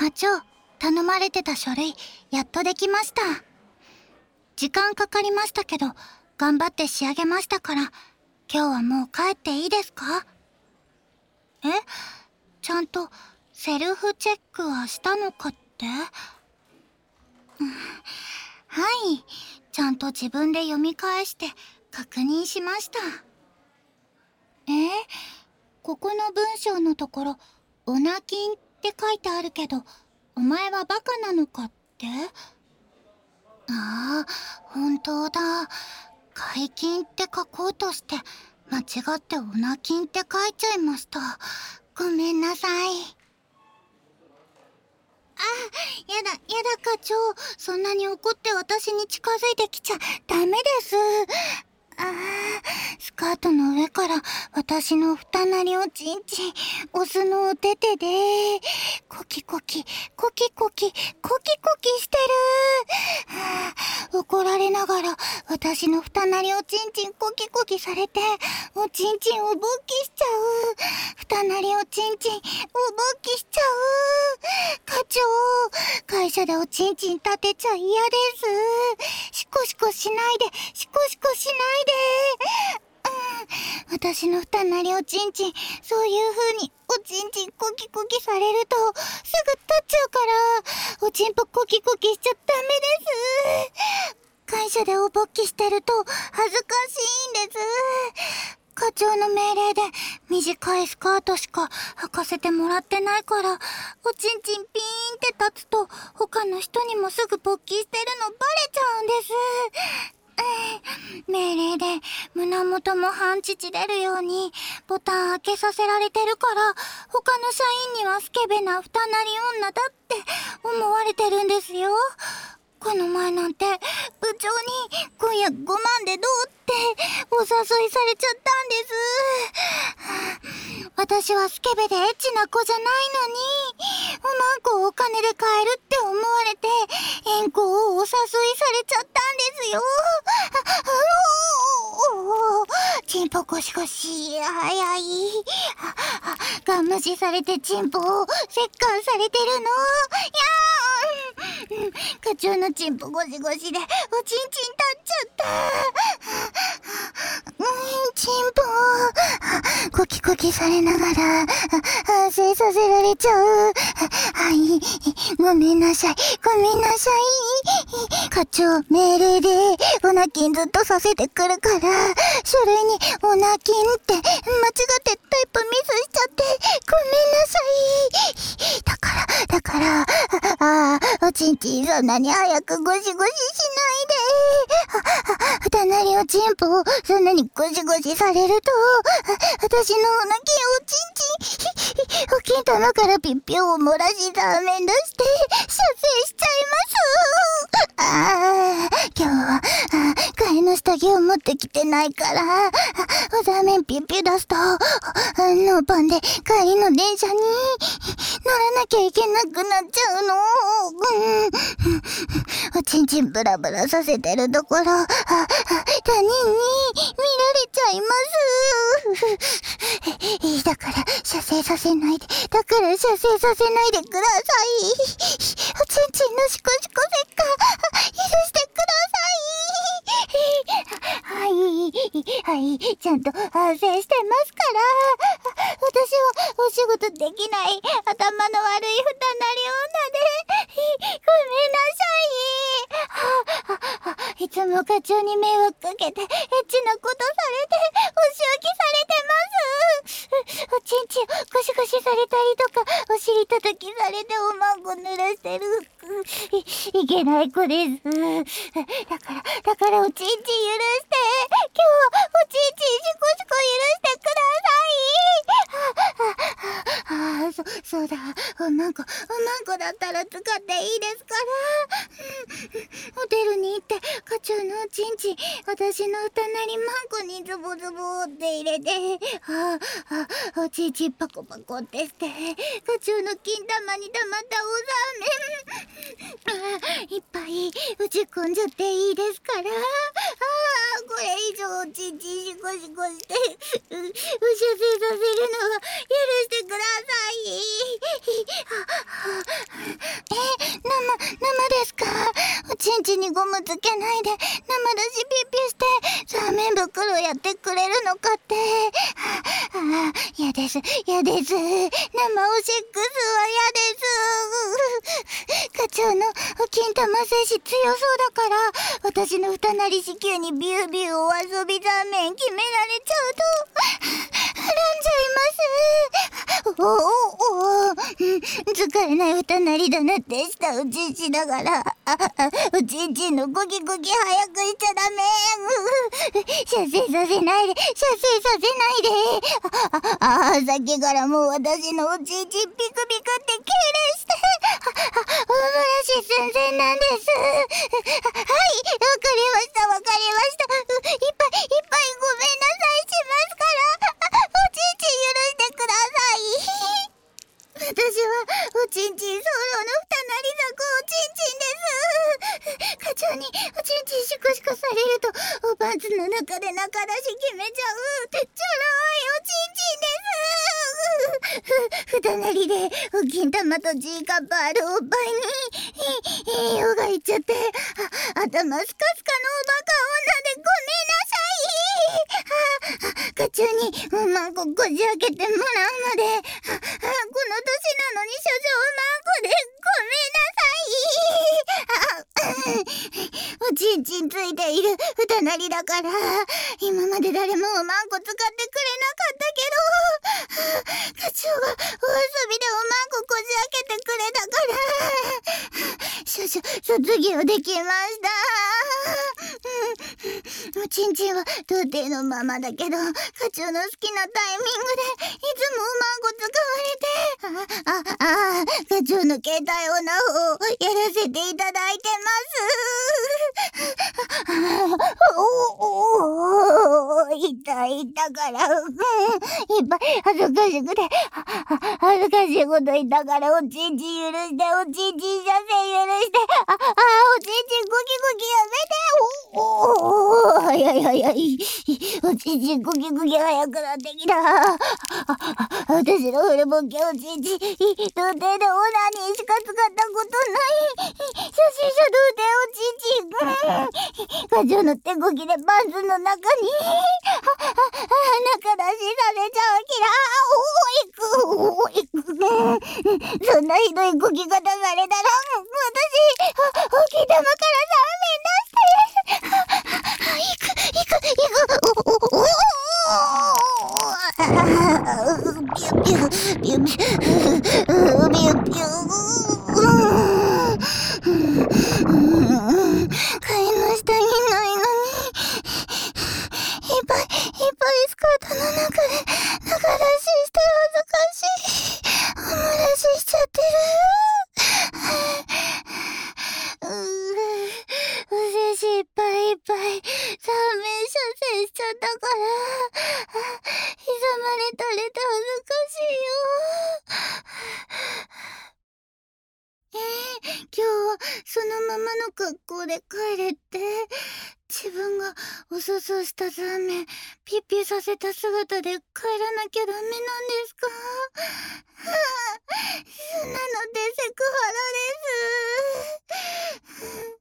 課長、頼まれてた書類、やっとできました。時間かかりましたけど、頑張って仕上げましたから、今日はもう帰っていいですか？え？ちゃんとセルフチェックはしたのかって？はい、ちゃんと自分で読み返して確認しました。ここの文章のところ、オナキンって書いてあるけど、お前はバカなのかって？ああ、本当だ。解禁って書こうとして、間違ってオナキンって書いちゃいました。ごめんなさい。やだ課長。そんなに怒って私に近づいてきちゃダメです。スカートの上から私の二なりをチンチン押すのを手でコキコキしてる。怒られながら私の二なりをチンチンコキコキされておちんちんを勃起しちゃう。二なりをチンチンを勃起しちゃう。課長、会社でおちんちん立てちゃ嫌です。シコシコしないで。私の二なりおちんちん、そういう風におちんちんコキコキされるとすぐ立っちゃうから、おちんぽコキコキしちゃダメです。会社でお勃起してると恥ずかしいんです。課長の命令で短いスカートしか履かせてもらってないから、おちんちんピーンって立つと他の人にもすぐ勃起してるのバレちゃうんです。命令で胸元も半乳出るようにボタン開けさせられてるから、他の社員にはスケベな二なり女だって思われてるんですよ。この前なんて部長に今夜5万でどうってお誘いされちゃったんです。私はスケベでエッチな子じゃないのに、おまんこをお金で買えるって思われて遠行をお誘いされちゃったんですよ。チンポゴシゴシ、早い。ガン無視されてチンポを折檻されてるの。課長のチンポゴシゴシでおちんちん立っちゃった。チンポコキコキされながら反省させられちゃう。はい、ごめんなさい。課長命令でオナキンずっとさせてくるから、書類にオナキンって間違ってタイプミスしちゃってごめんなさい。だからおちんちんそんなに早くゴシゴシしないで。二なりおちんぽをそんなにゴシゴシされると、私のオナキンおちんちんお金玉からピッピを漏らしザーメン出して射精しちゃいます。今日は替えの下着を持ってきてないから、おザーメンピッピ出すとノーパンで帰りの電車に乗らなきゃいけなくなっちゃうの。おちんちんブラブラさせてるところ他人に見られちゃいます。だから射精させないでください。おちんちんのシコシコせっか許してください。はい、ちゃんと反省してますから。私はお仕事できない頭の悪い二なり女でごめんなさい。いつも課長に迷惑かけてエッチなことされてお仕置きされてます。おちんちんゴシゴシされたりとかお尻叩きされておまんこ濡らしてるいけない子です。だからおちんちん許して。今日はおちんちんシコシコ許してください。そうだ。おまんこだったら使っていいですから。ホテルに行って課長のおちんちん私の二なりまんこにズボズボって入れて、おちんちんパコパコってして課長の金玉に溜まったおざめいっぱい打ち込んじゃっていいですから。ごれ以上おちんちんシコシコして射精させるのは許してください。生ですか？おちんちんにゴムつけないで生だしピッピしてラーメン袋やってくれるのかって。嫌です。生おセックスは嫌です。課長のお金玉精子強そうだから私の二なり子宮にビュービューお遊びザーメン決められちゃうと恨んじゃいます。使えない二なりだなって舌打ちしながらおちんちんのゴキゴキ早くしちゃダメ。射精させないでさっきからもう私のおちんちんピクピクって敬礼してお漏らし寸前なんです。はい、わかりました。いっぱいごめんなさいしますからおちんちん許してください。私はおちんちんソロの二なり咲くおちんちんです。課長におちんちんシコシコされるとおパンツの中で中出し決めちゃうちょろいおちんちんです。二なりでお金玉と G カップあるおっぱいに栄養がいっちゃって頭スカスカのおバカ女でごめんなさい。課長におまんここじ開けてもらうのでこの年なのに少女おまんこでごめんなさい。おちんちんついている二なりだから今まで誰もおまんこ使ってくれなかったけど課長がお遊びでおまんここじ開けてくれたから卒業できました。おちんちんは童貞のままだけど課長の好きなタイミングでいつもおまんこ使われて課長の携帯オナホをやらせていただいてます。痛からいっぱい恥ずかしくて恥ずかしいこと言ったからおちんちん許しておちんちん射精許しておちんちんゴキゴキやめておちんちんゴキゴキ早くなってきた。私の古ぼけおちんちん童貞でオナニーしか使ったことない初心者童貞おちんちん課長の手こぎでパンツの中に中出しされちゃうキラそんなひどいこぎ方されたら私お金玉からビュービュービュービュービュー買いましたいないのにいっぱいスカートの中で中出しして恥ずかしいお漏らししちゃってる。お精子いっぱい3面射精しちゃったから膝まで垂れて恥ずかしいよ。今日はそのままの格好で帰れって自分がおすすしたザーメンピッピさせた姿で帰らなきゃダメなんですか？そんなのってセクハラです。